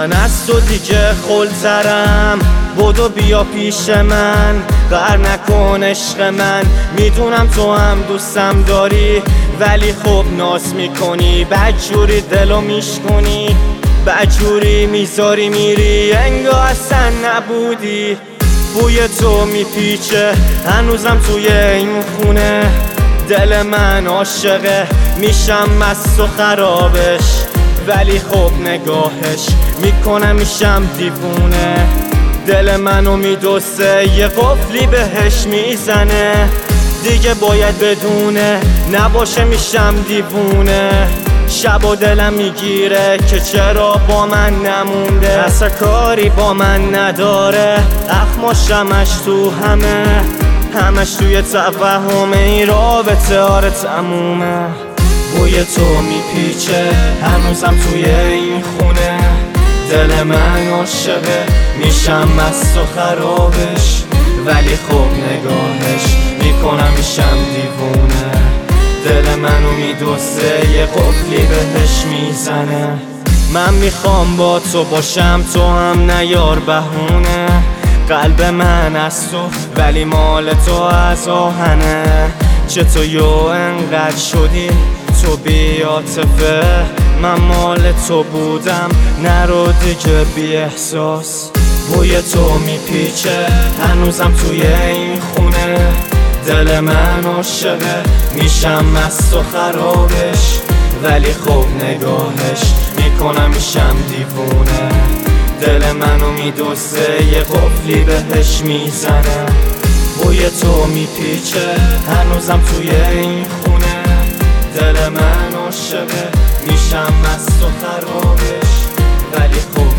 من از تو دیگه خلترم، بدو بیا پیش من، قهر نکن عشق من. میدونم تو هم دوستم داری، ولی خب ناز میکنی، بدجوری دلو میشکنی، بدجوری میذاری میری انگار اصلا نبودی. بوی تو میپیچه هنوزم توی این خونه، دل من عاشقه، میشم مست و خرابش، ولی خب نگاهش میکنم میشم دیوونه. دل منو میدوسه یه قفلی بهش میزنه، دیگه باید بدونه نباشه میشم دیوونه. شب و دلم میگیره که چرا با من نمونده، اصلا کاری با من نداره، اخماشمش تو همش توی توهمه، این رابطه آره تمومه. بوی تو میپیچه هنوزم توی این خونه، دل من عاشقه، میشم مست و خرابش، ولی خب نگاهش میکنم میشم دیوونه. دل منو میدوسه یه قفلی بهش میزنه. من میخوام با تو باشم، تو هم نیار بهونه، قلب من از تو ولی مال تو از آهنه. چطور یو انقدر شدی تو بی عاطفه، من مال تو بودم نرو دیگه بی احساس. بوی تو میپیچه هنوزم توی این خونه، دل من عاشقه، میشم مست و خرابش، ولی خب نگاهش میکنم میشم دیوونه. دل منو میدوسه یه قفلی بهش میزنه. بوی تو میپیچه هنوزم توی این خونه، دل من عاشقه، میشم مست و خرابش، ولی خب